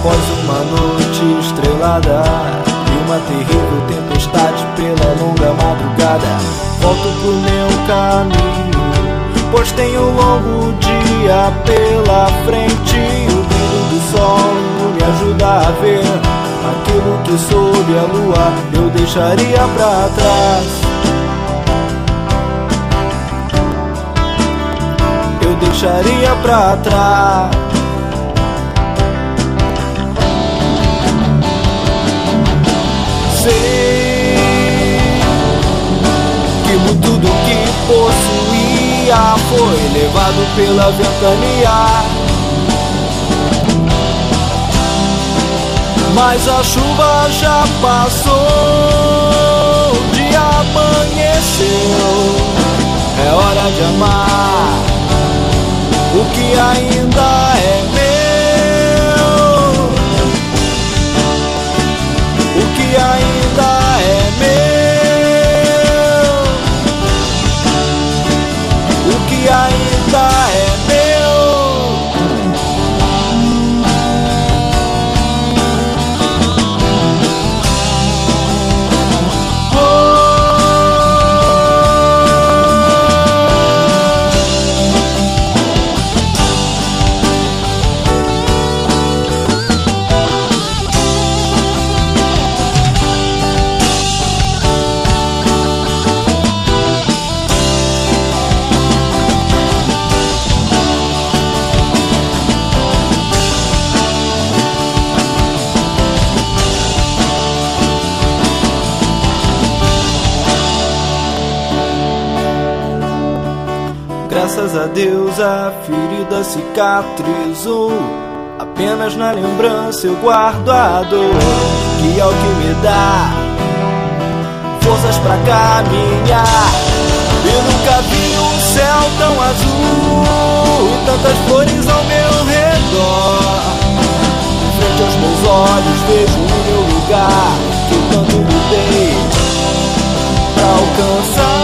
Após uma noite estrelada e uma terrível tempestade pela longa madrugada, volto pro meu caminho, pois tenho um longo dia pela frente. O brilho do sol me ajuda a ver aquilo que sob a lua eu deixaria pra trás. Eu deixaria pra trás. Sei que tudo que possuía foi levado pela ventania, mas a chuva já passou, o dia amanheceu. É hora de amar o que ainda é meu, o que ainda é meu, o que ainda é meu. Graças a Deus a ferida cicatrizou, apenas na lembrança eu guardo a dor, que é o que me dá forças pra caminhar. Eu nunca vi um céu tão azul e tantas flores ao meu redor. Em frente aos meus olhos vejo o meu lugar, que eu tanto lutei pra alcançar.